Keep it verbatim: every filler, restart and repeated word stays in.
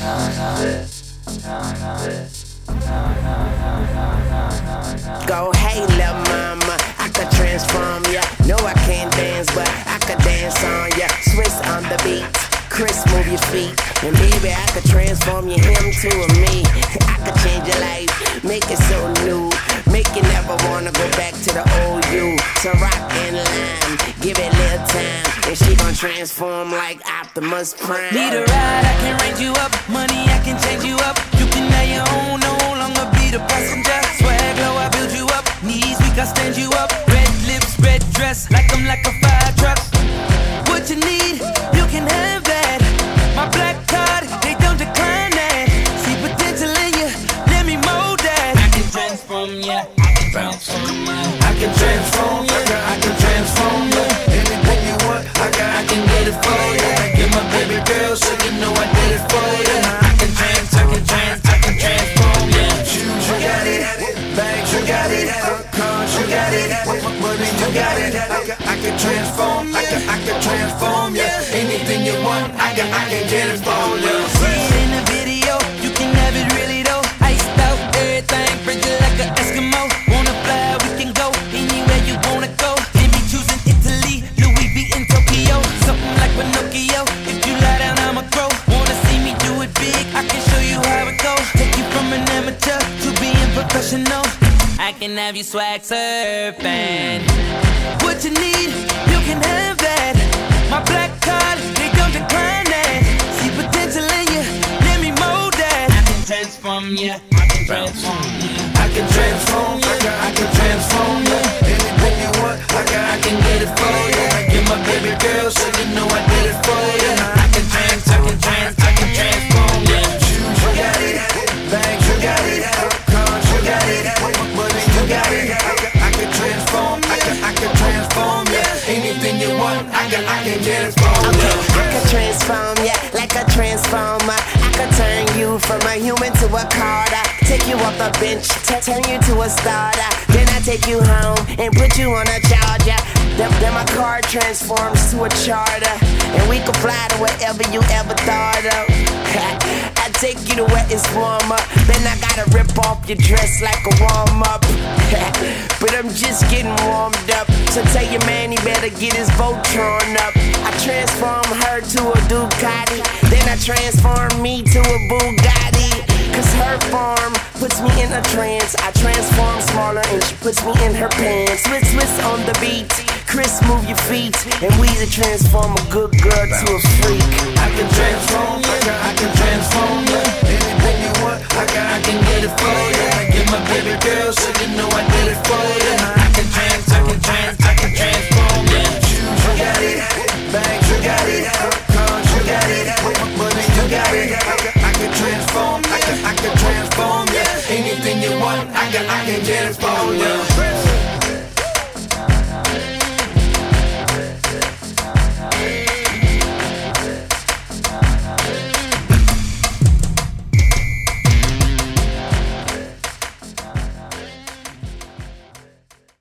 Go, hey, lil' mama, I could transform ya. No, I can't dance, but I could dance on ya. Swiss on the beat, Chris, move your feet. And baby, I could transform you, him to a me. I could change your life, make it so new. Make you never wanna go back to the old you. So rock and lime, give it a little time. And she gon' transform like Optimus Prime. Need a ride, I can range you up. Money, I can change you up. You can have your own, no longer be the passenger. Swag low, I build you up. Knees weak, I stand you up. Red lips, red dress, like I'm like a fire truck. What you need, you can have that. My black card, they don't decline that. See potential in you, let me mold that. I can transform ya, I can transform ya. I can transform ya, I can transform ya. Anything you want, I got, I can get it for ya. I get my baby girl, so you know I did it for ya. I can trans, I can trans, I can transform ya. Shoes, you got it. Bags, you got it. Cars, you got it. Money, you got it. I can, I can transform ya. I can, I can transform ya. Anything you want, I can, I can get it for ya. See it in the video, you can have it really though. Iced out, everything, frigid like an Eskimo. Wanna fly, we can go anywhere you wanna go. Can be choosing Italy, Louis V in Tokyo. Something like Pinocchio, if you lie down I'ma grow. Wanna see me do it big, I can show you how it goes. Take you from an amateur to being professional. I can have you swag surfing. What you need, you can have that. My black card, they don't decline that. See potential in you, let me mold that. I can transform ya, I can transform ya. I can transform, I can, I can transform ya. Anything you want, I can, I can get it for ya. I get my baby girl, so you know I did it for ya. I can trans, I can trans, I can transform ya. Shoes, you got it. Bags, you got it. Cars, you got it. Money, you got it. I can, I can transform, I can, I can transform ya. Anything you want, I can, I can get it for ya. Okay, I could transform ya like a transformer. I could turn you from a human to a Carter. Take you off the bench, t- turn you to a starter. Then I take you home and put you on a charger. Then, then my car transforms to a charter, and we can fly to wherever you ever thought of. I take you to where it's warmer. Then I gotta rip off your dress like a warm up. But I'm just getting warmed up. So tell your man he better get his Voltron up. I transform her to a Ducati. Then I transform me to a Bugatti. Cause her form puts me in a trance. I transform smaller and she puts me in her pants. Swiss, Swiss on the beat. Chris, move your feet. And we to transform a good girl to a freak. I can transform, I can, I can transform ya. Anything you want, I can, I can get it for ya. I get my baby girl, so you know I did it for ya. I can trans, I can trans, I can transform ya. Shoes, you got it. Bags, you got it. Cars, you got it. Money, you got it. I can, I can transform, I can, I can transform ya. Anything you want, I can, I can get it for ya.